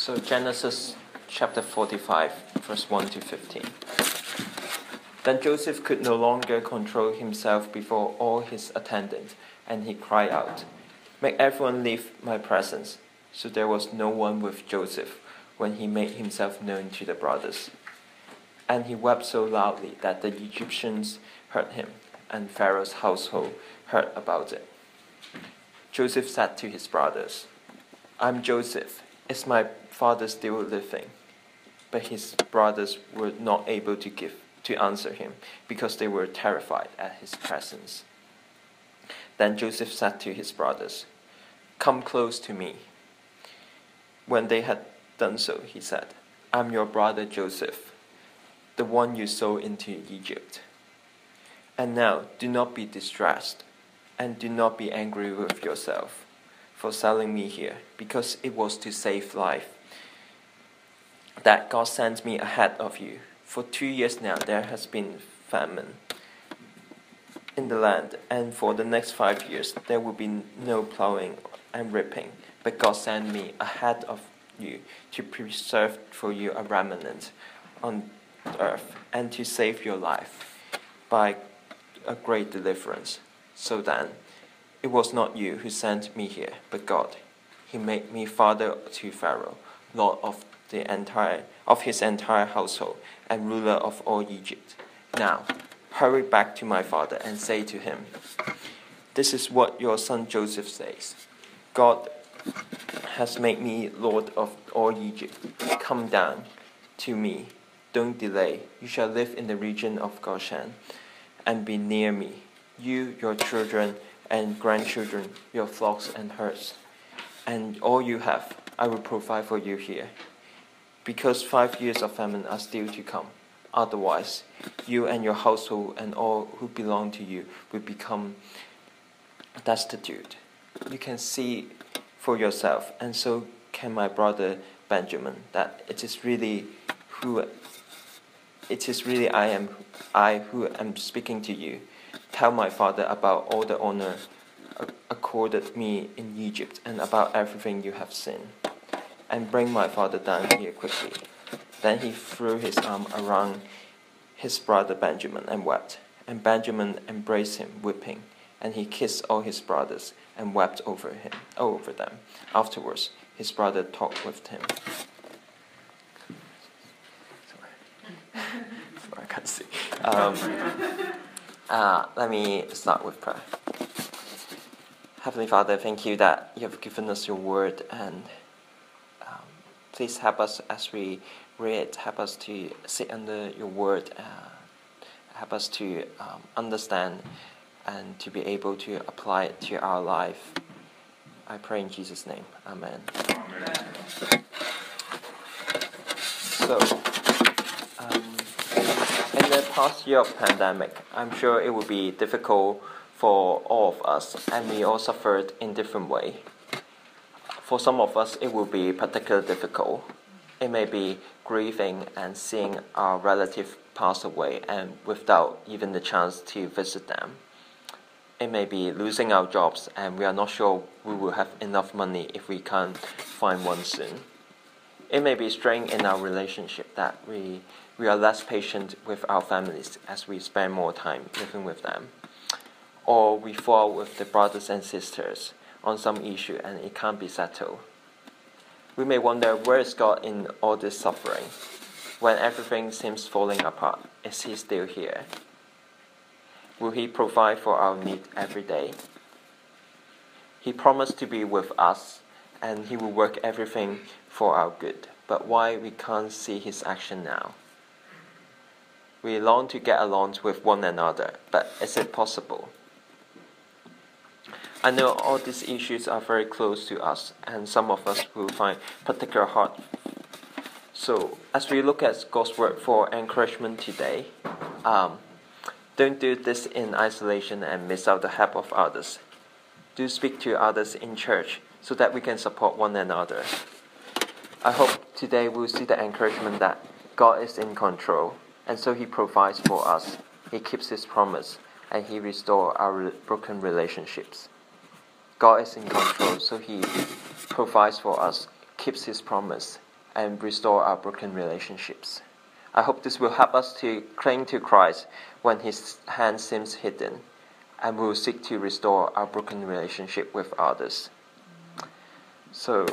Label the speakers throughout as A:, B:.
A: So Genesis chapter 45, verse 1 to 15. Then Joseph could no longer control himself before all his attendants, and he cried out, "Make everyone leave my presence." So there was no one with Joseph when he made himself known to the brothers. And he wept so loudly that the Egyptians heard him, and Pharaoh's household heard about it. Joseph said to his brothers, "I'm Joseph. Is my father still living?" But his brothers were not able to answer him, because they were terrified at his presence. Then Joseph said to his brothers, "Come close to me." When they had done so, he said, "I'm your brother Joseph, the one you sold into Egypt. And now do not be distressed, and do not be angry with yourself for selling me here, because it was to save life that God sent me ahead of you. For 2 years now there has been famine in the land, and for the next 5 years there will be no plowing and reaping. But God sent me ahead of you to preserve for you a remnant on earth, and to save your life by a great deliverance. So then, it was not you who sent me here, but God. He made me father to Pharaoh, lord of his entire household, and ruler of all Egypt. Now, hurry back to my father and say to him, 'This is what your son Joseph says. God has made me lord of all Egypt. Come down to me. Don't delay. You shall live in the region of Goshen and be near me, you, your children and grandchildren, your flocks and herds, and all you have. I will provide for you here, because 5 years of famine are still to come. Otherwise, you and your household and all who belong to you will become destitute. You can see for yourself, and so can my brother Benjamin, that it is really I who am speaking to you. Tell my father about all the honor accorded me in Egypt, and about everything you have seen. And bring my father down here quickly." Then he threw his arm around his brother Benjamin and wept. And Benjamin embraced him, weeping. And he kissed all his brothers and wept over them. Afterwards, his brother talked with him. I can't see. Let me start with prayer. Heavenly Father, thank you that you have given us your word, and please help us as we read. Help us to sit under your word. Help us to understand and to be able to apply it to our life. I pray in Jesus' name. Amen. So, in the past year of pandemic, I'm sure it will be difficult for all of us, and we all suffered in different way. For some of us, it will be particularly difficult. It may be grieving and seeing our relative pass away, and without even the chance to visit them. It may be losing our jobs, and we are not sure we will have enough money if we can't find one soon. It may be strain in our relationship, that we are less patient with our families as we spend more time living with them. Or we fall with the brothers and sisters on some issue and it can't be settled. We may wonder, where is God in all this suffering? When everything seems falling apart, is He still here? Will He provide for our need every day? He promised to be with us, and He will work everything for our good. But why we can't see His action now? We long to get along with one another, but is it possible? I know all these issues are very close to us, and some of us will find particular hard. So, as we look at God's word for encouragement today, don't do this in isolation and miss out the help of others. Do speak to others in church so that we can support one another. I hope today we'll see the encouragement that God is in control, and so He provides for us. He keeps His promise, and He restores our broken relationships. God is in control, so He provides for us, keeps His promise, and restore our broken relationships. I hope this will help us to cling to Christ when His hand seems hidden, and we will seek to restore our broken relationship with others. So,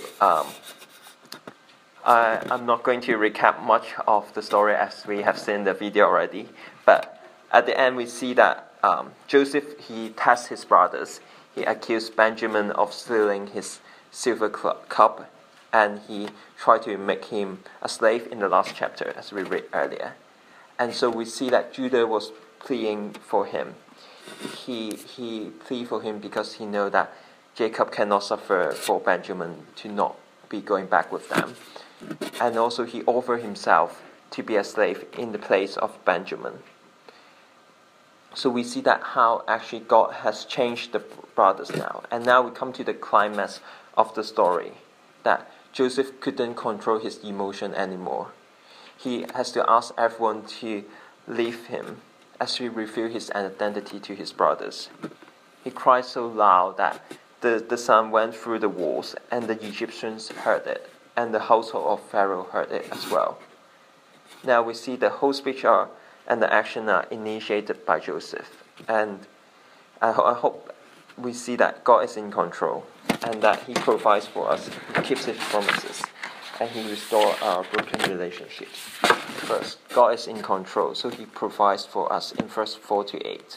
A: I'm not going to recap much of the story as we have seen the video already, but at the end we see that Joseph, he tests his brothers. He accused Benjamin of stealing his silver cup, and he tried to make him a slave in the last chapter, as we read earlier. And so we see that Judah was pleading for him. He pleaded for him because he knew that Jacob cannot suffer for Benjamin to not be going back with them. And also he offered himself to be a slave in the place of Benjamin. So we see that how actually God has changed the brothers now. And now we come to the climax of the story, that Joseph couldn't control his emotion anymore. He has to ask everyone to leave him as he revealed his identity to his brothers. He cried so loud that the sun went through the walls, and the Egyptians heard it, and the household of Pharaoh heard it as well. Now we see the whole speech and the action are initiated by Joseph. And I hope we see that God is in control, and that He provides for us, He keeps His promises, and He restores our broken relationships. First, God is in control, so He provides for us in verse 4 to 8.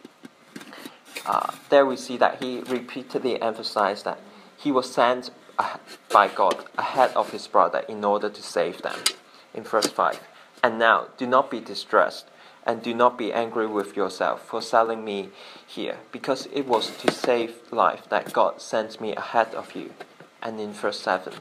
A: There we see that He repeatedly emphasized that He was sent by God ahead of His brother in order to save them. In verse 5, and now do not be distressed, and do not be angry with yourself for selling me here, because it was to save life that God sent me ahead of you. And in verse 7,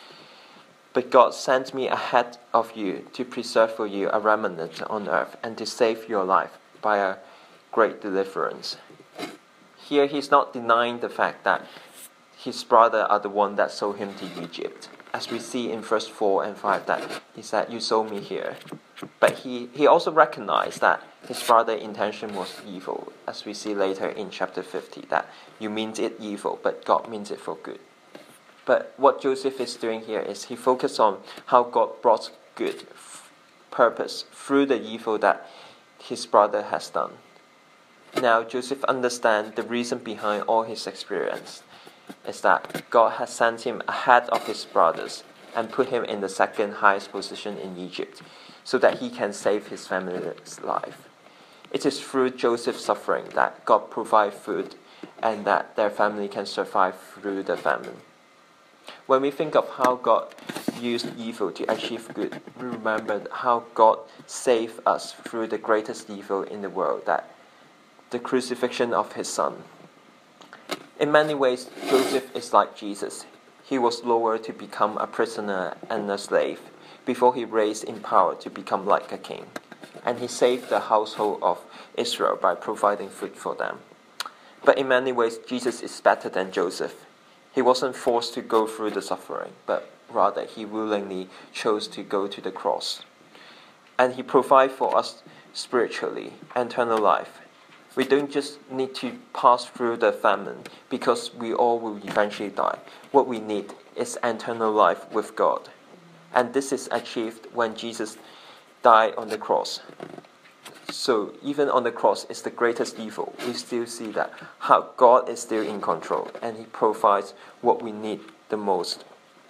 A: but God sent me ahead of you to preserve for you a remnant on earth, and to save your life by a great deliverance. Here he's not denying the fact that his brother are the one that sold him to Egypt. As we see in verse 4 and 5 that he said, you sold me here. But he also recognized that his brother's intention was evil, as we see later in chapter 50, that you meant it evil, but God means it for good. But what Joseph is doing here is he focused on how God brought good purpose through the evil that his brother has done. Now Joseph understands the reason behind all his experience is that God has sent him ahead of his brothers and put him in the second highest position in Egypt, so that he can save his family's life. It is through Joseph's suffering that God provides food, and that their family can survive through the famine. When we think of how God used evil to achieve good, we remember how God saved us through the greatest evil in the world, that the crucifixion of His Son. In many ways, Joseph is like Jesus. He was lowered to become a prisoner and a slave, before he raised in power to become like a king. And he saved the household of Israel by providing food for them. But in many ways, Jesus is better than Joseph. He wasn't forced to go through the suffering, but rather he willingly chose to go to the cross. And he provides for us spiritually eternal life. We don't just need to pass through the famine, because we all will eventually die. What we need is eternal life with God. And this is achieved when Jesus died on the cross. So even on the cross is the greatest evil. We still see that how God is still in control, and He provides what we need the most.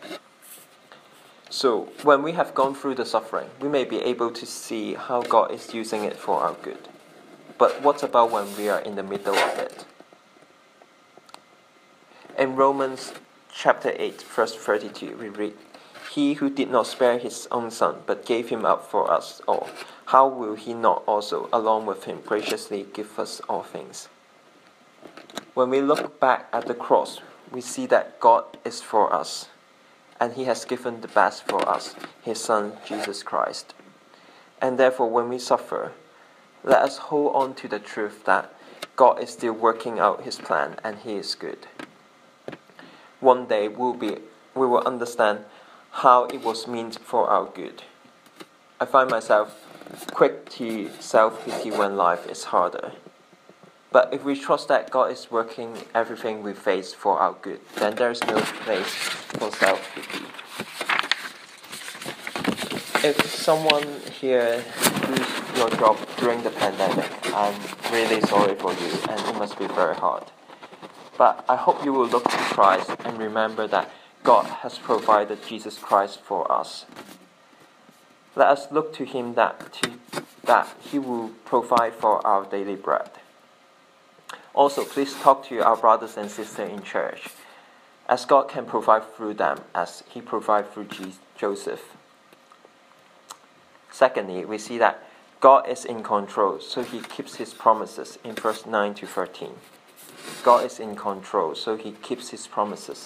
A: So when we have gone through the suffering, we may be able to see how God is using it for our good. But what about when we are in the middle of it? In Romans chapter 8, verse 32, we read, He who did not spare His own Son, but gave Him up for us all, how will He not also, along with Him, graciously give us all things? When we look back at the cross, we see that God is for us, and He has given the best for us, His Son, Jesus Christ. And therefore, when we suffer, let us hold on to the truth that God is still working out His plan, and He is good. One day we will understand how it was meant for our good. I find myself quick to self-pity when life is harder. But if we trust that God is working everything we face for our good, then there is no place for self-pity. If someone here lose your job during the pandemic, I'm really sorry for you, and it must be very hard. But I hope you will look to Christ and remember that God has provided Jesus Christ for us. Let us look to Him that He will provide for our daily bread. Also, please talk to our brothers and sisters in church, as God can provide through them, as He provided through Joseph. Secondly, we see that God is in control, so He keeps His promises in verse 9 to 13. God is in control, so He keeps His promises.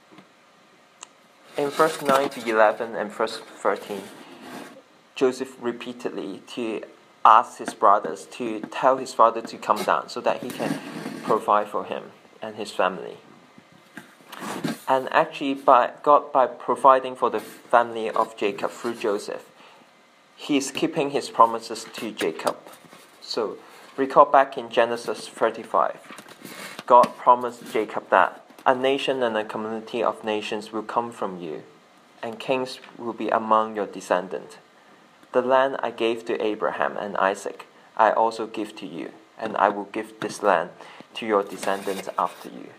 A: In verse 9 to 11 and verse 13, Joseph repeatedly to ask his brothers to tell his father to come down so that he can provide for him and his family. And actually, by providing for the family of Jacob through Joseph, He is keeping His promises to Jacob. So, recall back in Genesis 35, God promised Jacob that a nation and a community of nations will come from you, and kings will be among your descendants. The land I gave to Abraham and Isaac, I also give to you, and I will give this land to your descendants after you.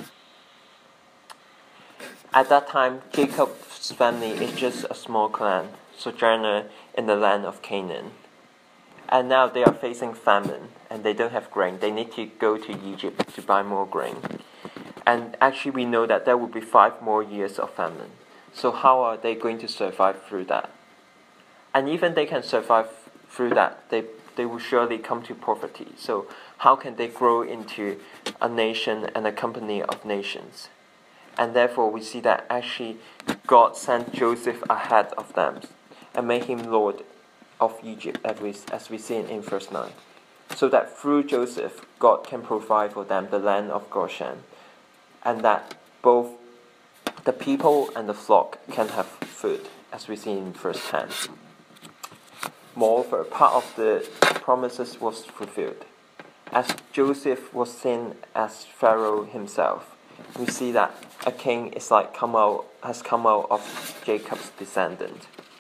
A: At that time, Jacob's family is just a small clan, sojourner in the land of Canaan. And now they are facing famine, and they don't have grain. They need to go to Egypt to buy more grain. And actually, we know that there will be 5 more years of famine. So how are they going to survive through that? And even they can survive through that, they will surely come to poverty. So how can they grow into a nation and a company of nations? And therefore, we see that actually God sent Joseph ahead of them and made him Lord of Egypt, as we see in verse 9. So that through Joseph, God can provide for them the land of Goshen, and that both the people and the flock can have food, as we see in verse 10. Moreover, part of the promises was fulfilled. As Joseph was seen as Pharaoh himself, we see that a king has come out of Jacob's descendant.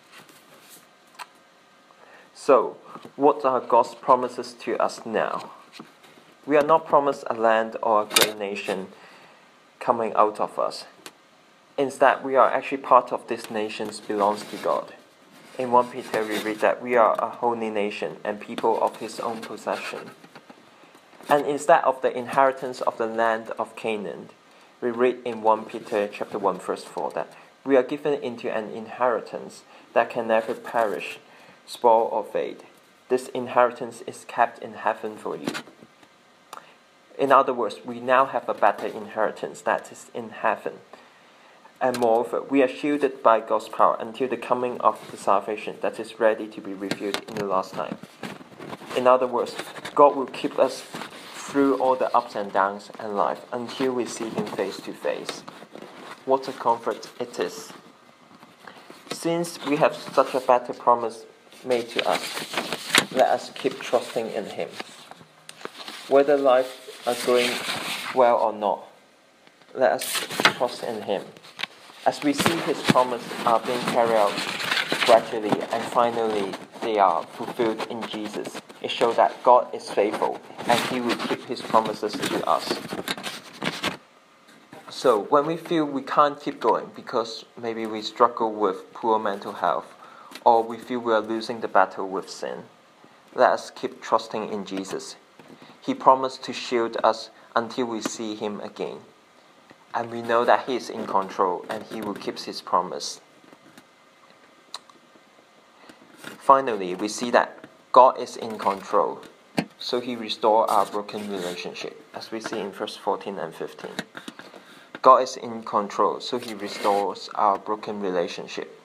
A: So, what are God's promises to us now? We are not promised a land or a great nation coming out of us. Instead, we are actually part of this nation belongs to God. In 1 Peter, we read that we are a holy nation and people of His own possession. And instead of the inheritance of the land of Canaan, we read in 1 Peter chapter 1 verse 4 that we are given into an inheritance that can never perish, spoil or fade. This inheritance is kept in heaven for you. In other words, we now have a better inheritance that is in heaven. And moreover, we are shielded by God's power until the coming of the salvation that is ready to be revealed in the last time. In other words, God will keep us through all the ups and downs in life until we see Him face to face. What a comfort it is. Since we have such a better promise made to us, let us keep trusting in Him. Whether life is going well or not, let us trust in Him. As we see His promises are being carried out gradually and finally they are fulfilled in Jesus, it shows that God is faithful and He will keep His promises to us. So when we feel we can't keep going because maybe we struggle with poor mental health or we feel we are losing the battle with sin, let us keep trusting in Jesus. He promised to shield us until we see Him again. And we know that He is in control and He will keep His promise. Finally, we see that God is in control, so He restores our broken relationship, as we see in verse 14 and 15. God is in control, so He restores our broken relationship.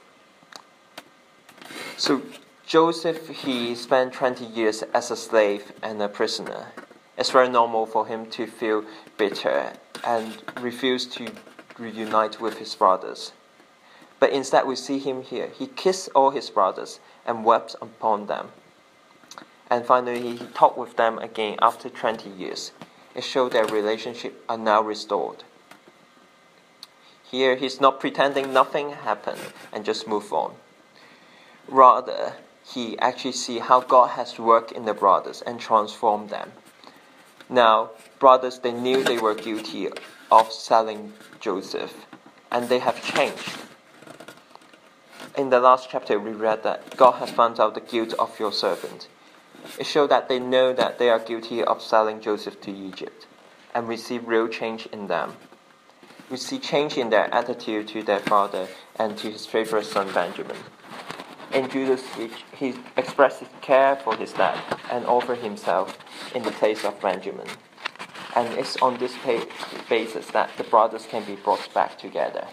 A: So Joseph, he spent 20 years as a slave and a prisoner. It's very normal for him to feel bitter and refuse to reunite with his brothers. But instead we see him here. He kissed all his brothers and wept upon them. And finally he talked with them again after 20 years. It showed their relationship are now restored. Here he's not pretending nothing happened and just move on. Rather, he actually see how God has worked in the brothers and transformed them. Now, brothers, they knew they were guilty of selling Joseph, and they have changed. In the last chapter, we read that God has found out the guilt of your servant. It showed that they know that they are guilty of selling Joseph to Egypt, and we see real change in them. We see change in their attitude to their father and to his favorite son Benjamin. In Judah's speech, he expresses care for his dad and offered himself in the place of Benjamin. And it's on this basis that the brothers can be brought back together.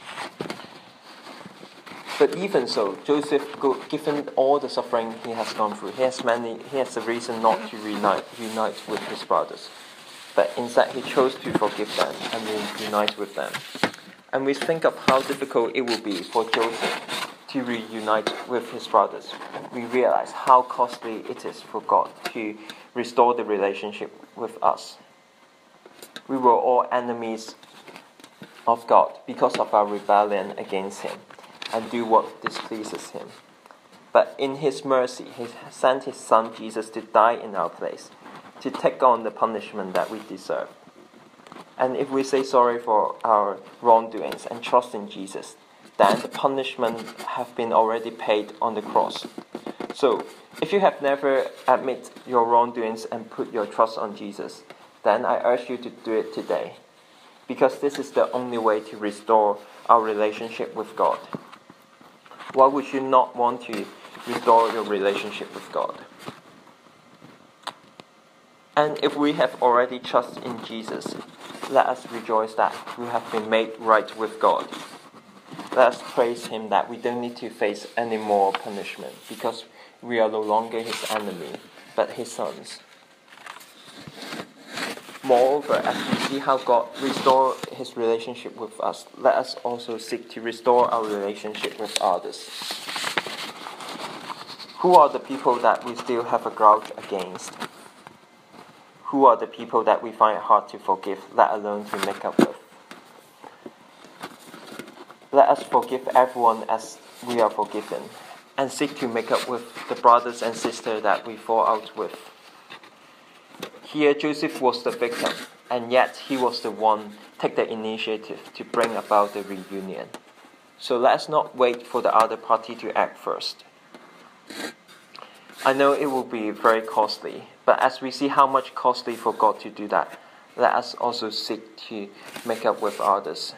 A: But even so, Joseph, given all the suffering he has gone through, he has a reason not to unite with his brothers. But instead, he chose to forgive them and reunite with them. And we think of how difficult it will be for Joseph to reunite with his brothers. We realize how costly it is for God to restore the relationship with us. We were all enemies of God because of our rebellion against him and do what displeases him. But in his mercy, he sent his son Jesus to die in our place, to take on the punishment that we deserve. And if we say sorry for our wrongdoings and trust in Jesus, then the punishment have been already paid on the cross. So, if you have never admit your wrongdoings and put your trust on Jesus, then I urge you to do it today, because this is the only way to restore our relationship with God. Why would you not want to restore your relationship with God? And if we have already trusted in Jesus, let us rejoice that we have been made right with God. Let us praise him that we don't need to face any more punishment, because we are no longer his enemy, but his sons. Moreover, as we see how God restored his relationship with us, let us also seek to restore our relationship with others. Who are the people that we still have a grudge against? Who are the people that we find it hard to forgive, let alone to make up with? Let us forgive everyone as we are forgiven, and seek to make up with the brothers and sisters that we fall out with. Here, Joseph was the victim, and yet he was the one take the initiative to bring about the reunion. So let us not wait for the other party to act first. I know it will be very costly, but as we see how much costly for God to do that, let us also seek to make up with others.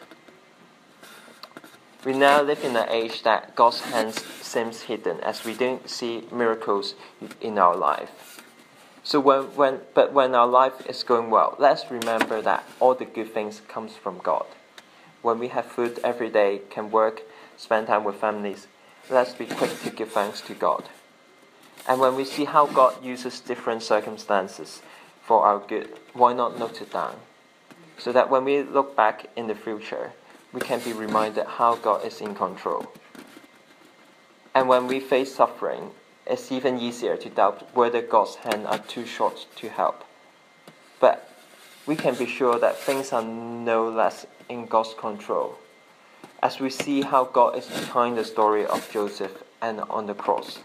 A: We now live in an age that God's hands seems hidden, as we don't see miracles in our life. So when our life is going well, let's remember that all the good things comes from God. When we have food every day, can work, spend time with families, let's be quick to give thanks to God. And when we see how God uses different circumstances for our good, why not note it down? So that when we look back in the future, we can be reminded how God is in control. And when we face suffering, it's even easier to doubt whether God's hands are too short to help. But we can be sure that things are no less in God's control, as we see how God is behind the story of Joseph and on the cross.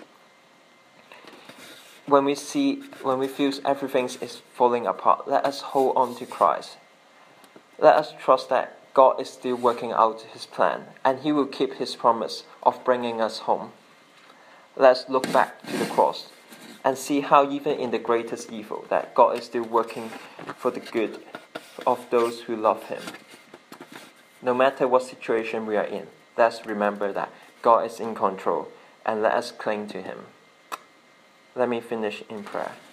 A: When we feel everything is falling apart, let us hold on to Christ. Let us trust that God is still working out his plan, and he will keep his promise of bringing us home. Let's look back to the cross and see how even in the greatest evil that God is still working for the good of those who love him. No matter what situation we are in, let's remember that God is in control, and let us cling to him. Let me finish in prayer.